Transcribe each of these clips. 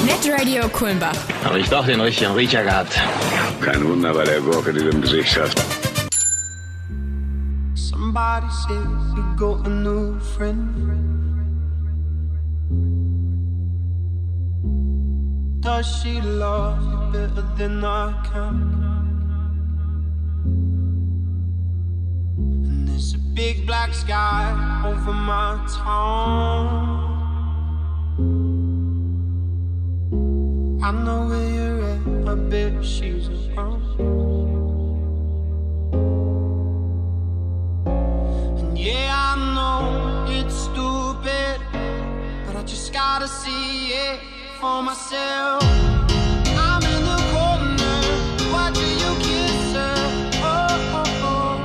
Netradio Kulmbach. Habe ich doch den richtigen Riecher gehabt. Kein Wunder bei der Gurke, die du im Gesicht hast. Somebody said you got a new friend. Does she love you better than I can? And there's a big black sky over my town. I know where you're at, I bet she's around. And yeah, I know it's stupid, but I just gotta see it for myself. I'm in the corner, watching you kiss her. Oh, oh, oh.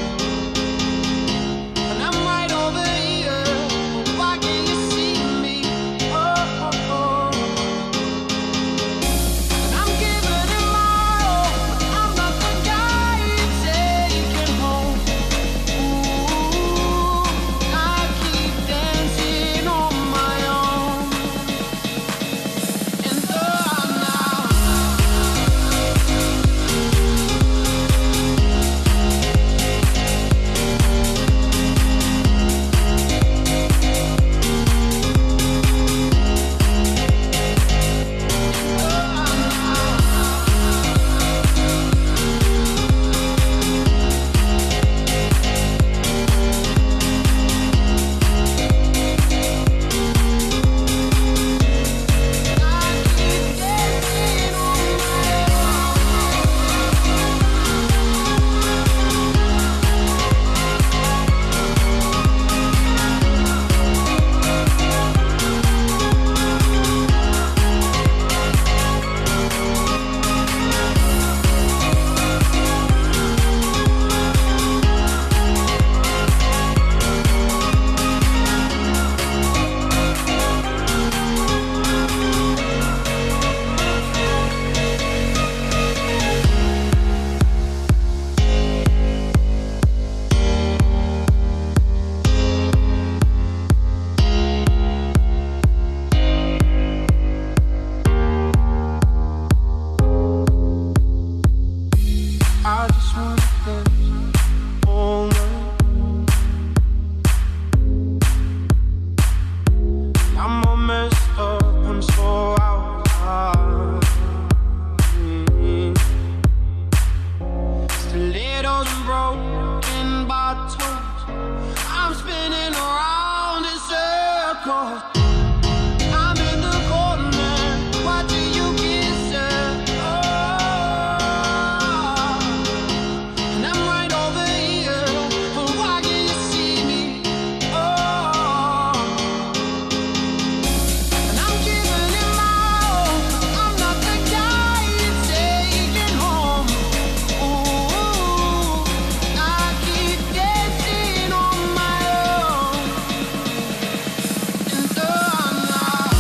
And I'm right over here, why can't you see me? Oh, oh, oh. And I'm giving it my all, I'm not the guy you're taking home. Ooh, I keep dancing on my own. And I just wanna dance all night. I'm all messed up, I'm so out. Stilettos and broken bottles, I'm spinning around in circles. I'm in the corner, watching you kiss her. Oh, and I'm right over here, why can't you see me? Oh, and I'm giving it my all, I'm not the guy you're taking home. Ooh, I keep dancing on my own. And I'm not.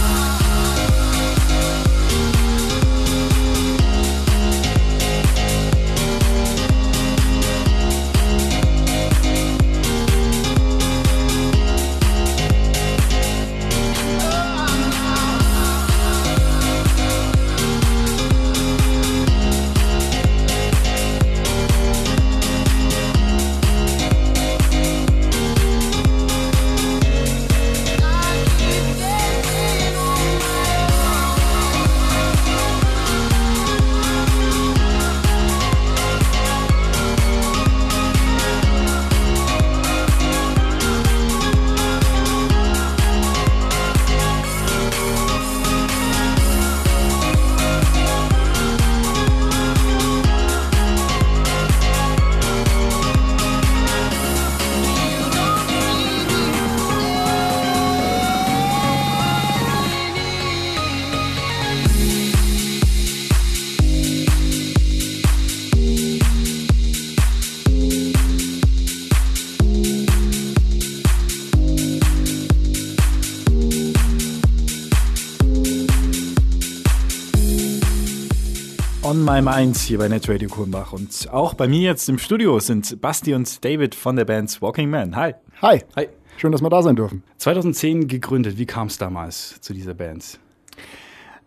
On My Mind hier bei Netradio Kulmbach. Und auch bei mir jetzt im Studio sind Basti und David von der Band Walking Man. Hi. Hi. Hi. Schön, dass wir da sein dürfen. 2010 gegründet. Wie kam es damals zu dieser Band?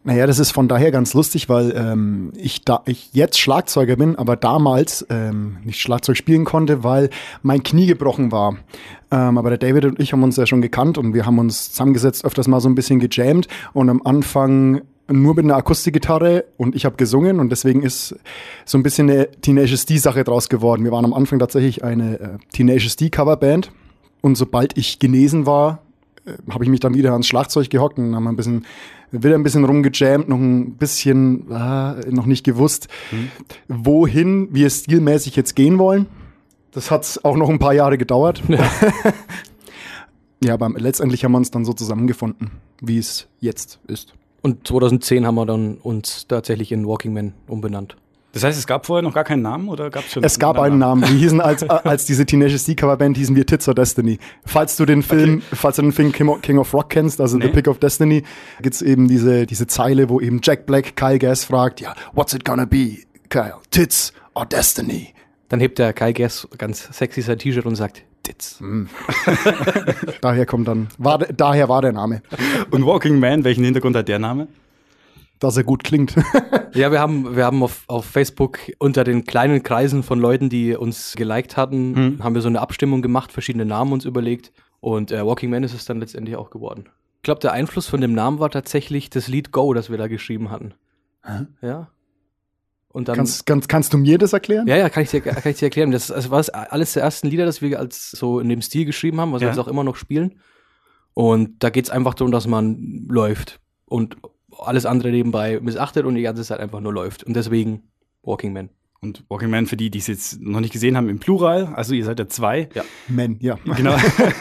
Naja, das ist von daher ganz lustig, weil ich jetzt Schlagzeuger bin, aber damals nicht Schlagzeug spielen konnte, weil mein Knie gebrochen war. Aber der David und ich haben uns ja schon gekannt und wir haben uns zusammengesetzt, öfters mal so ein bisschen gejammt und am Anfang nur mit einer Akustikgitarre und ich habe gesungen und deswegen ist so ein bisschen eine Tenacious D-Sache draus geworden. Wir waren am Anfang tatsächlich eine Tenacious D-Coverband und sobald ich genesen war, habe ich mich dann wieder ans Schlagzeug gehockt und haben wieder ein bisschen rumgejammt, noch ein bisschen, noch nicht gewusst, wohin wir stilmäßig jetzt gehen wollen. Das hat auch noch ein paar Jahre gedauert. Ja. Ja, aber letztendlich haben wir uns dann so zusammengefunden, wie es jetzt ist. Und 2010 haben wir dann uns tatsächlich in Walking Man umbenannt. Das heißt, es gab vorher noch gar keinen Namen oder gab es schon? Es gab einen Namen. Wir hießen als diese Tenacious D-Coverband hießen wir Tits or Destiny. Falls du den Film King of Rock kennst, also The Pick of Destiny, gibt's eben diese Zeile, wo eben Jack Black Kyle Gass fragt, ja, what's it gonna be, Kyle? Tits or Destiny? Dann hebt der Kyle Gass ganz sexy sein T-Shirt und sagt, Tits. Daher war der Name. Und Walking Man, welchen Hintergrund hat der Name? Dass er gut klingt. Ja, wir haben auf Facebook unter den kleinen Kreisen von Leuten, die uns geliked hatten, haben wir so eine Abstimmung gemacht, verschiedene Namen uns überlegt und Walking Man ist es dann letztendlich auch geworden. Ich glaube, der Einfluss von dem Namen war tatsächlich das Lied Go, das wir da geschrieben hatten. Ja. Und dann, kannst du mir das erklären? Ja, kann ich dir erklären. Das war alles der ersten Lieder, das wir als so in dem Stil geschrieben haben, was wir jetzt auch immer noch spielen. Und da geht's einfach darum, dass man läuft und alles andere nebenbei missachtet und die ganze Zeit einfach nur läuft. Und deswegen Walking Man. Und Walking Man, für die es jetzt noch nicht gesehen haben, im Plural, also ihr seid ja 2. Ja. Men, ja. Genau.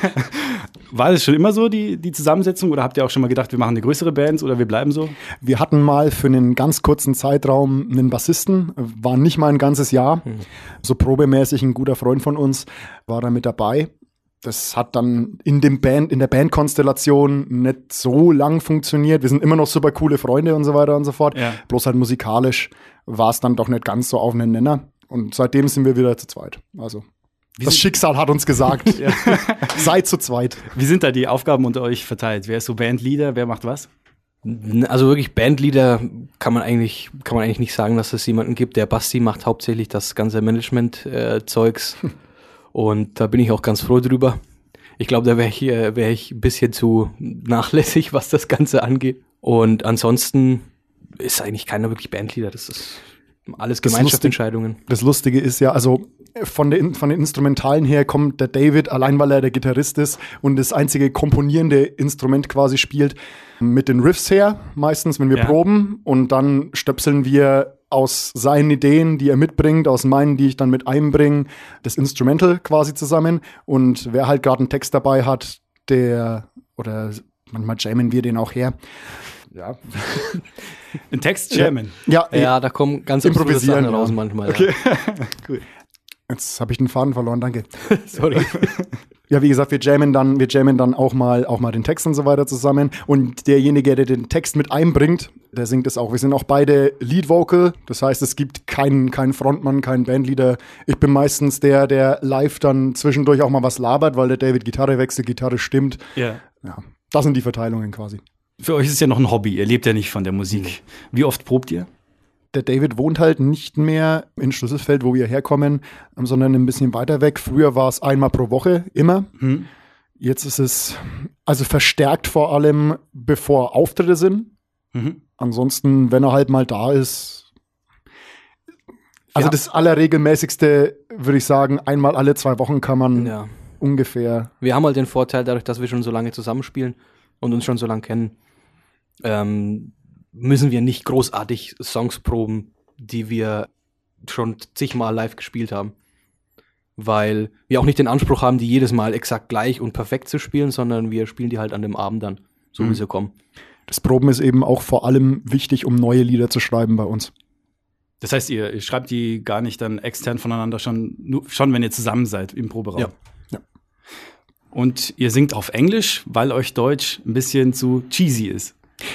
War das schon immer so, die Zusammensetzung? Oder habt ihr auch schon mal gedacht, wir machen eine größere Band oder wir bleiben so? Wir hatten mal für einen ganz kurzen Zeitraum einen Bassisten, war nicht mal ein ganzes Jahr. So probemäßig ein guter Freund von uns war da mit dabei. Das hat dann in der Bandkonstellation nicht so lang funktioniert. Wir sind immer noch super coole Freunde und so weiter und so fort. Ja. Bloß halt musikalisch war es dann doch nicht ganz so auf einen Nenner. Und seitdem sind wir wieder zu zweit. Also das Schicksal hat uns gesagt, seid zu zweit. Wie sind da die Aufgaben unter euch verteilt? Wer ist so Bandleader? Wer macht was? Also wirklich Bandleader kann man eigentlich nicht sagen, dass es jemanden gibt. Der Basti macht hauptsächlich das ganze Management-Zeugs. Und da bin ich auch ganz froh drüber. Ich glaube, da wäre ich ein bisschen zu nachlässig, was das Ganze angeht. Und ansonsten ist eigentlich keiner wirklich Bandleader. Das ist alles Gemeinschaftsentscheidungen. Das Lustige ist ja, also von den Instrumentalen her kommt der David, allein weil er der Gitarrist ist und das einzige komponierende Instrument quasi spielt, mit den Riffs her, meistens, wenn wir proben. Und dann stöpseln wir aus seinen Ideen, die er mitbringt, aus meinen, die ich dann mit einbringe, das Instrumental quasi zusammen. Und wer halt gerade einen Text dabei hat, oder manchmal jammen wir den auch her. Ja. Ein Text jammen? Ja, da kommen ganz improvisieren Sachen raus manchmal. Okay. Ja. Cool. Jetzt habe ich den Faden verloren, danke. Sorry. Ja, wie gesagt, wir jammen dann auch mal den Text und so weiter zusammen. Und derjenige, der den Text mit einbringt, der singt es auch. Wir sind auch beide Lead Vocal. Das heißt, es gibt keinen Frontmann, keinen Bandleader. Ich bin meistens der live dann zwischendurch auch mal was labert, weil der David Gitarre wechselt, Gitarre stimmt. Ja. Das sind die Verteilungen quasi. Für euch ist es ja noch ein Hobby. Ihr lebt ja nicht von der Musik. Wie oft probt ihr? Der David wohnt halt nicht mehr in Schlüsselfeld, wo wir herkommen, sondern ein bisschen weiter weg. Früher war es einmal pro Woche, immer. Jetzt ist es also verstärkt vor allem, bevor Auftritte sind. Ansonsten, wenn er halt mal da ist. Also das Allerregelmäßigste, würde ich sagen, einmal alle 2 Wochen kann man ungefähr. Wir haben halt den Vorteil, dadurch, dass wir schon so lange zusammenspielen und uns schon so lange kennen, müssen wir nicht großartig Songs proben, die wir schon zigmal live gespielt haben. Weil wir auch nicht den Anspruch haben, die jedes Mal exakt gleich und perfekt zu spielen, sondern wir spielen die halt an dem Abend dann, so wie sie kommen. Das Proben ist eben auch vor allem wichtig, um neue Lieder zu schreiben bei uns. Das heißt, ihr schreibt die gar nicht dann extern voneinander, schon wenn ihr zusammen seid im Proberaum? Ja. Und ihr singt auf Englisch, weil euch Deutsch ein bisschen zu cheesy ist.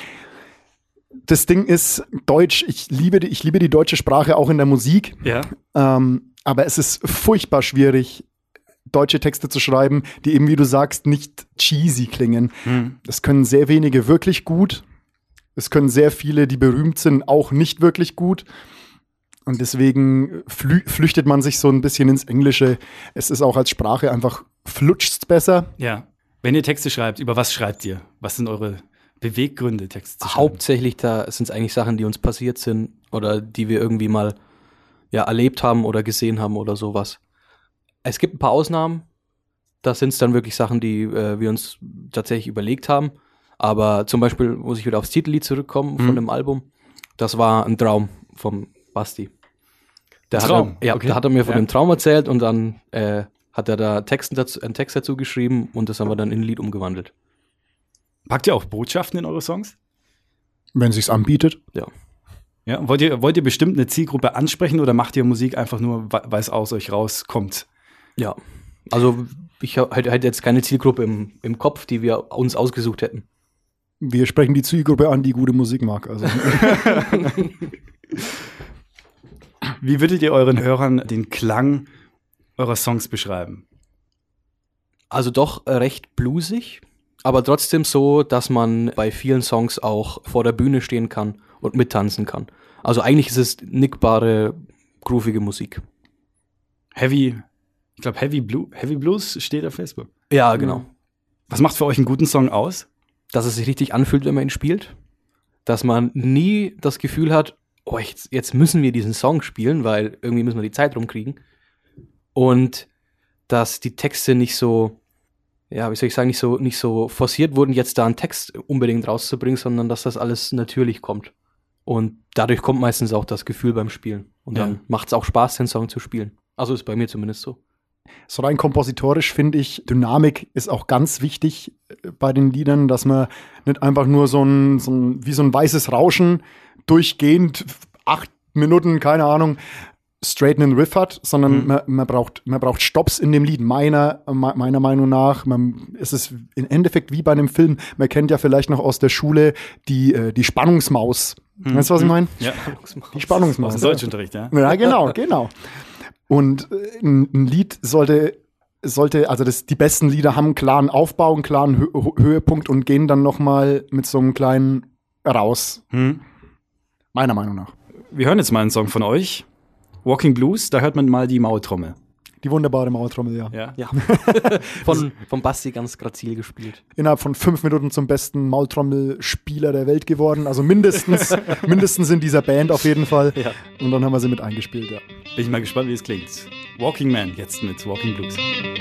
Das Ding ist, Deutsch, ich liebe die deutsche Sprache auch in der Musik. Ja. Aber es ist furchtbar schwierig, deutsche Texte zu schreiben, die eben, wie du sagst, nicht cheesy klingen. Das können sehr wenige wirklich gut. Es können sehr viele, die berühmt sind, auch nicht wirklich gut. Und deswegen flüchtet man sich so ein bisschen ins Englische. Es ist auch als Sprache einfach flutscht's besser. Ja. Wenn ihr Texte schreibt, über was schreibt ihr? Was sind eure Beweggründe, Texte zu schreiben? Hauptsächlich da sind es eigentlich Sachen, die uns passiert sind oder die wir irgendwie mal erlebt haben oder gesehen haben oder sowas. Es gibt ein paar Ausnahmen. Das sind dann wirklich Sachen, die wir uns tatsächlich überlegt haben. Aber zum Beispiel muss ich wieder aufs Titellied zurückkommen von dem Album. Das war ein Traum vom Basti. Da hat er mir von dem Traum erzählt und dann hat er da einen Text dazu geschrieben und das haben wir dann in ein Lied umgewandelt. Packt ihr auch Botschaften in eure Songs? Wenn sich's anbietet. Ja. Ja, wollt ihr bestimmt eine Zielgruppe ansprechen oder macht ihr Musik einfach nur, weil es aus euch rauskommt? Ja, also ich hätte jetzt keine Zielgruppe im Kopf, die wir uns ausgesucht hätten. Wir sprechen die Zielgruppe an, die gute Musik mag. Also. Wie würdet ihr euren Hörern den Klang eurer Songs beschreiben? Also doch recht bluesig, aber trotzdem so, dass man bei vielen Songs auch vor der Bühne stehen kann und mittanzen kann. Also eigentlich ist es nickbare, groovige Musik. Heavy Blues steht auf Facebook. Ja, genau. Was macht für euch einen guten Song aus? Dass es sich richtig anfühlt, wenn man ihn spielt. Dass man nie das Gefühl hat, oh, jetzt müssen wir diesen Song spielen, weil irgendwie müssen wir die Zeit rumkriegen. Und dass die Texte nicht so, nicht so forciert wurden, jetzt da einen Text unbedingt rauszubringen, sondern dass das alles natürlich kommt. Und dadurch kommt meistens auch das Gefühl beim Spielen. Und dann macht es auch Spaß, den Song zu spielen. Also ist bei mir zumindest so. So rein kompositorisch finde ich, Dynamik ist auch ganz wichtig bei den Liedern, dass man nicht einfach nur wie so ein weißes Rauschen durchgehend 8 Minuten, keine Ahnung, straight einen Riff hat, sondern man braucht Stops in dem Lied. Meiner Meinung nach, es ist im Endeffekt wie bei einem Film. Man kennt ja vielleicht noch aus der Schule die Spannungsmaus. Weißt du, was ich meine? Ja. Die Spannungsmaus. Aus dem Deutschunterricht, ja. Ja, genau. Und ein Lied sollte, also die besten Lieder haben einen klaren Aufbau, einen klaren Höhepunkt und gehen dann nochmal mit so einem kleinen raus. Meiner Meinung nach. Wir hören jetzt mal einen Song von euch. Walking Blues, da hört man mal die Maultrommel. Die wunderbare Maultrommel, ja. Ja. Von Basti ganz grazil gespielt. Innerhalb von 5 Minuten zum besten Maultrommelspieler der Welt geworden. Also mindestens in dieser Band auf jeden Fall. Ja. Und dann haben wir sie mit eingespielt, ja. Bin ich mal gespannt, wie es klingt. Walking Man, jetzt mit Walking Blues.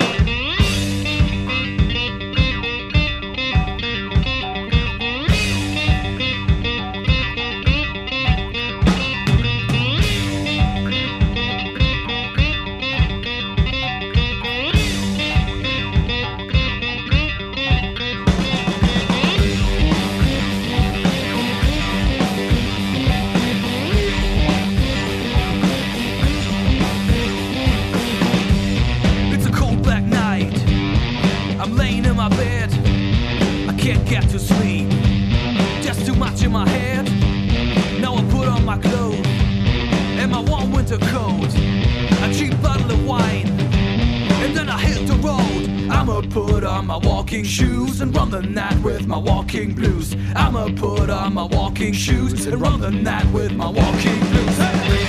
Shoes and run the night with my walking blues. I'ma put on my walking shoes and run the night with my walking blues.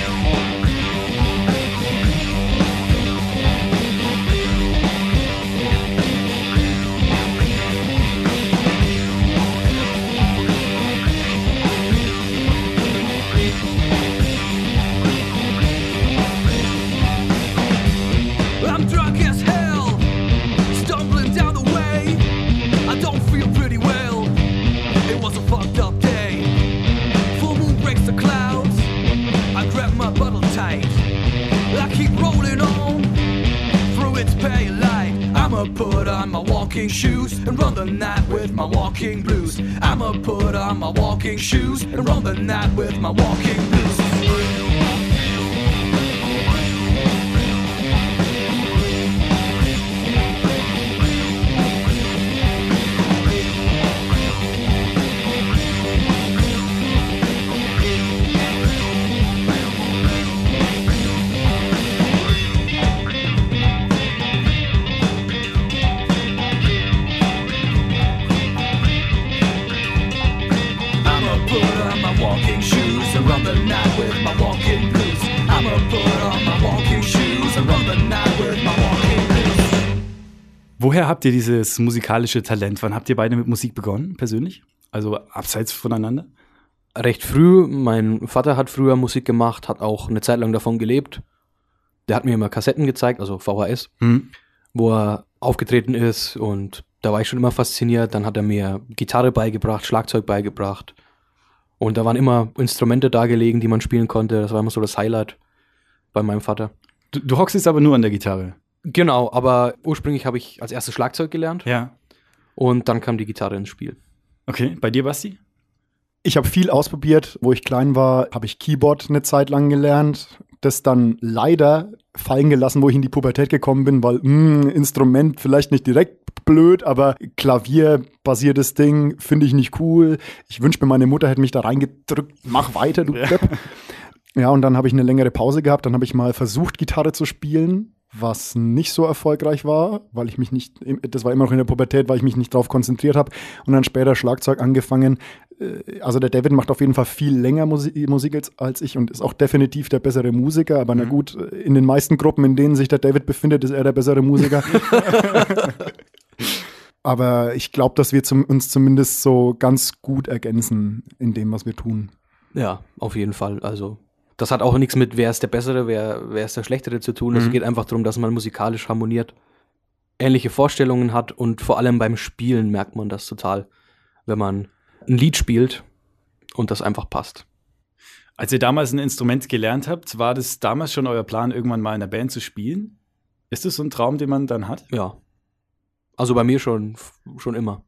I'm drunk as hell, stumbling down the way. I don't feel pretty well. It was a fucked up day. Full moon breaks the clouds. I grab my bottle tight. I keep rolling on through its pale light. I'ma put on my walking shoes and run the night with my walking blues. I'ma put on my walking shoes and run the night with my walking blues. I'ma put walking shoes and run the night with my walking blues. I'ma put on my walking shoes and run the night with my walking blues. Woher habt ihr dieses musikalische Talent? Wann habt ihr beide mit Musik begonnen, persönlich? Also abseits voneinander? Recht früh. Mein Vater hat früher Musik gemacht, hat auch eine Zeit lang davon gelebt. Der hat mir immer Kassetten gezeigt, also VHS, wo er aufgetreten ist, und da war ich schon immer fasziniert. Dann hat er mir Gitarre beigebracht, Schlagzeug beigebracht, und da waren immer Instrumente da gelegen, die man spielen konnte. Das war immer so das Highlight bei meinem Vater. Du hockst jetzt aber nur an der Gitarre. Genau, aber ursprünglich habe ich als erstes Schlagzeug gelernt, Ja. und dann kam die Gitarre ins Spiel. Okay, bei dir, Basti? Ich habe viel ausprobiert. Wo ich klein war, habe ich Keyboard eine Zeit lang gelernt. Das dann leider fallen gelassen, wo ich in die Pubertät gekommen bin, weil Instrument vielleicht nicht direkt blöd, aber klavierbasiertes Ding finde ich nicht cool. Ich wünsche mir, meine Mutter hätte mich da reingedrückt, mach weiter, du Depp. Ja, und dann habe ich eine längere Pause gehabt. Dann habe ich mal versucht, Gitarre zu spielen, was nicht so erfolgreich war, weil ich mich nicht, das war immer noch in der Pubertät, weil ich mich nicht drauf konzentriert habe, und dann später Schlagzeug angefangen. Also der David macht auf jeden Fall viel länger Musik als ich und ist auch definitiv der bessere Musiker, aber na gut, in den meisten Gruppen, in denen sich der David befindet, ist er der bessere Musiker. Aber ich glaube, dass wir uns zumindest so ganz gut ergänzen in dem, was wir tun. Ja, auf jeden Fall. Also das hat auch nichts mit, wer ist der Bessere, wer ist der Schlechtere zu tun. Es geht einfach darum, dass man musikalisch harmoniert, ähnliche Vorstellungen hat, und vor allem beim Spielen merkt man das total, wenn man ein Lied spielt und das einfach passt. Als ihr damals ein Instrument gelernt habt, war das damals schon euer Plan, irgendwann mal in der Band zu spielen? Ist das so ein Traum, den man dann hat? Ja. Also bei mir schon immer.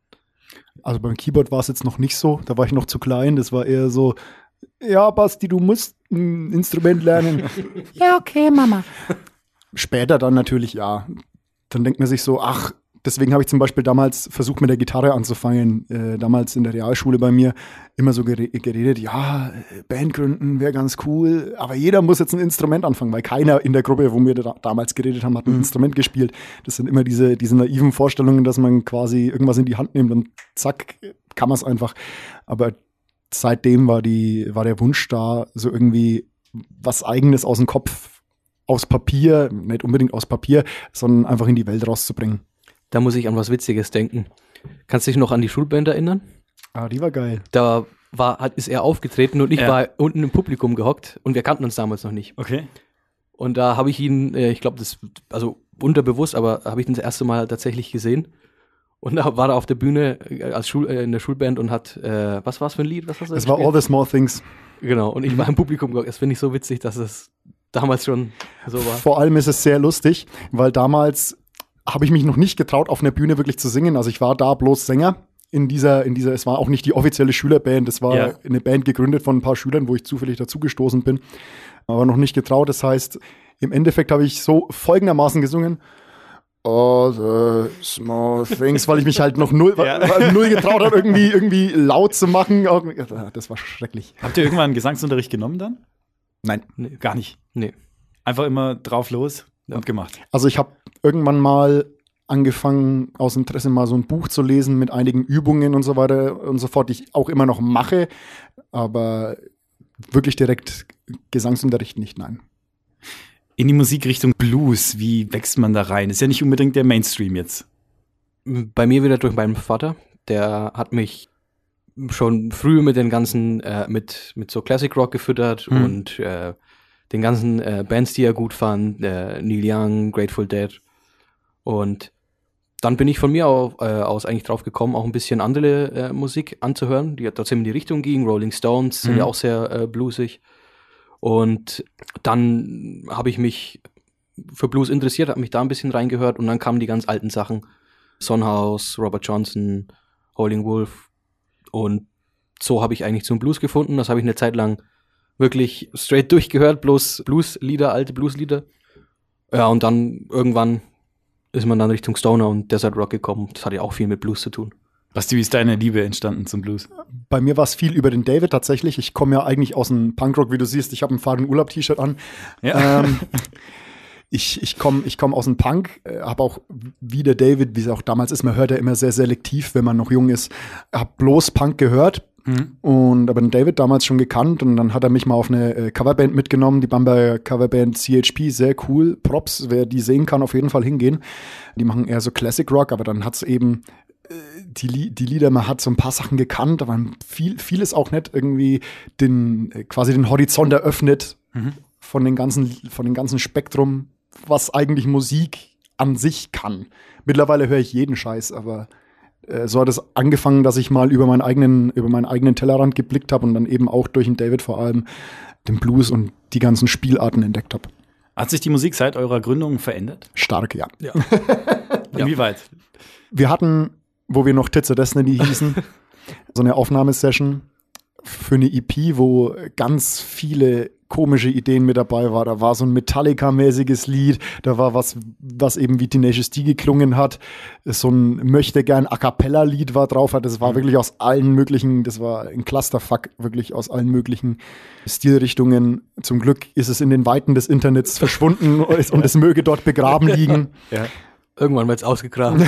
Also beim Keyboard war es jetzt noch nicht so, da war ich noch zu klein, das war eher so, ja, Basti, du musst ein Instrument lernen. Ja, okay, Mama. Später dann natürlich, ja. Dann denkt man sich so, ach, deswegen habe ich zum Beispiel damals versucht, mit der Gitarre anzufangen. Damals in der Realschule bei mir immer so geredet, ja, Band gründen wäre ganz cool, aber jeder muss jetzt ein Instrument anfangen, weil keiner in der Gruppe, wo wir damals geredet haben, hat ein Instrument gespielt. Das sind immer diese naiven Vorstellungen, dass man quasi irgendwas in die Hand nimmt und zack, kann man es einfach. Aber seitdem war der Wunsch da, so irgendwie was Eigenes aus dem Kopf, aus Papier, nicht unbedingt aus Papier, sondern einfach in die Welt rauszubringen. Da muss ich an was Witziges denken. Kannst du dich noch an die Schulband erinnern? Ah, die war geil. Da ist er aufgetreten und ich war unten im Publikum gehockt, und wir kannten uns damals noch nicht. Okay. Und da habe ich ihn, ich glaube, also unterbewusst, aber habe ich ihn das erste Mal tatsächlich gesehen. Und da war er auf der Bühne in der Schulband und hat, was war es für ein Lied? Was hast du Es war All the Small Things. Genau, und ich war im Publikum gehockt. Das finde ich so witzig, dass es damals schon so war. Vor allem ist es sehr lustig, weil damals habe ich mich noch nicht getraut, auf einer Bühne wirklich zu singen. Also ich war da bloß Sänger in dieser, es war auch nicht die offizielle Schülerband, es war eine Band gegründet von ein paar Schülern, wo ich zufällig dazugestoßen bin, aber noch nicht getraut. Das heißt, im Endeffekt habe ich so folgendermaßen gesungen: All the small things, weil ich mich halt noch null getraut habe, irgendwie laut zu machen. Das war schrecklich. Habt ihr irgendwann einen Gesangsunterricht genommen dann? Nein. Nee, gar nicht. Nee. Einfach immer drauf los und gemacht. Also ich habe irgendwann mal angefangen, aus Interesse mal so ein Buch zu lesen mit einigen Übungen und so weiter und so fort, die ich auch immer noch mache, aber wirklich direkt Gesangsunterricht nicht, nein. In die Musikrichtung Blues, wie wächst man da rein? Ist ja nicht unbedingt der Mainstream jetzt. Bei mir wieder durch meinen Vater. Der hat mich schon früh mit den ganzen, mit so Classic Rock gefüttert und den ganzen Bands, die er gut fand, Neil Young, Grateful Dead. Und dann bin ich von mir aus eigentlich drauf gekommen, auch ein bisschen andere Musik anzuhören, die trotzdem in die Richtung ging. Rolling Stones sind ja auch sehr bluesig. Und dann habe ich mich für Blues interessiert, habe mich da ein bisschen reingehört, und dann kamen die ganz alten Sachen. Son House, Robert Johnson, Howlin' Wolf. Und so habe ich eigentlich zum Blues gefunden. Das habe ich eine Zeit lang wirklich straight durchgehört, bloß Blueslieder, alte Blueslieder. Ja, und dann irgendwann ist man dann Richtung Stoner und Desert Rock gekommen. Das hat ja auch viel mit Blues zu tun. Basti, wie ist deine Liebe entstanden zum Blues? Bei mir war es viel über den David tatsächlich. Ich komme ja eigentlich aus dem Punkrock, wie du siehst. Ich habe ein Fahren-Urlaub-T-Shirt an. Ja. Ich komm aus dem Punk, habe auch wie der David, wie es auch damals ist, man hört ja immer sehr selektiv, wenn man noch jung ist, habe bloß Punk gehört. Aber den David damals schon gekannt und dann hat er mich mal auf eine Coverband mitgenommen, die Bamberger Coverband CHP, sehr cool. Props, wer die sehen kann, auf jeden Fall hingehen. Die machen eher so Classic Rock, aber dann hat's eben die Lieder, man hat so ein paar Sachen gekannt, aber vieles auch nicht irgendwie quasi den Horizont eröffnet von dem ganzen Spektrum, was eigentlich Musik an sich kann. Mittlerweile höre ich jeden Scheiß, aber so hat es angefangen, dass ich mal über meinen eigenen Tellerrand geblickt habe und dann eben auch durch den David vor allem den Blues und die ganzen Spielarten entdeckt habe. Hat sich die Musik seit eurer Gründung verändert? Stark, ja. Inwieweit? Wir hatten, wo wir noch Tits of Destiny hießen, so eine Aufnahmesession für eine EP, wo ganz viele komische Ideen mit dabei war. Da war so ein Metallica-mäßiges Lied, da war was eben wie Tenacious D geklungen hat. So ein möchtegern A-Cappella-Lied war drauf. Das war wirklich aus allen möglichen, das war ein Clusterfuck, wirklich aus allen möglichen Stilrichtungen. Zum Glück ist es in den Weiten des Internets verschwunden und es möge dort begraben liegen. Ja. Irgendwann wird es ausgegraben.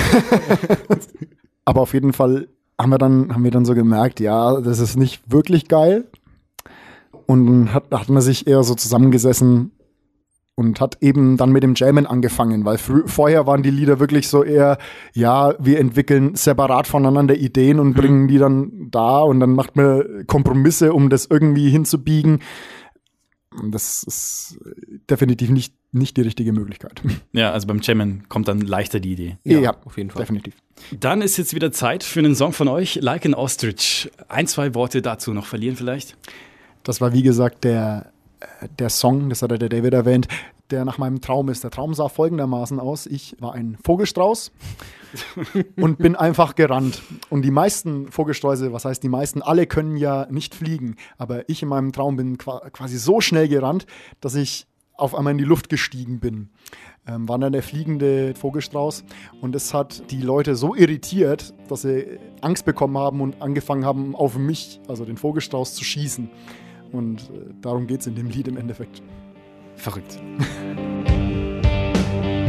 Aber auf jeden Fall haben wir dann so gemerkt, ja, das ist nicht wirklich geil. Und dann hat man sich eher so zusammengesessen und hat eben dann mit dem Jammen angefangen, weil vorher waren die Lieder wirklich so eher, ja, wir entwickeln separat voneinander Ideen und bringen die dann da und dann macht man Kompromisse, um das irgendwie hinzubiegen. Und das ist definitiv nicht die richtige Möglichkeit. Ja, also beim Jammen kommt dann leichter die Idee. Ja, auf jeden Fall. Definitiv. Dann ist jetzt wieder Zeit für einen Song von euch, Like an Ostrich. 2 Worte dazu noch verlieren vielleicht? Das war, wie gesagt, der Song, das hat der David erwähnt, der nach meinem Traum ist. Der Traum sah folgendermaßen aus. Ich war ein Vogelstrauß und bin einfach gerannt. Und die meisten Vogelsträuße, was heißt die meisten, alle können ja nicht fliegen. Aber ich in meinem Traum bin quasi so schnell gerannt, dass ich auf einmal in die Luft gestiegen bin. War dann der fliegende Vogelstrauß. Und das hat die Leute so irritiert, dass sie Angst bekommen haben und angefangen haben, auf mich, also den Vogelstrauß, zu schießen. Und darum geht es in dem Lied im Endeffekt. Verrückt.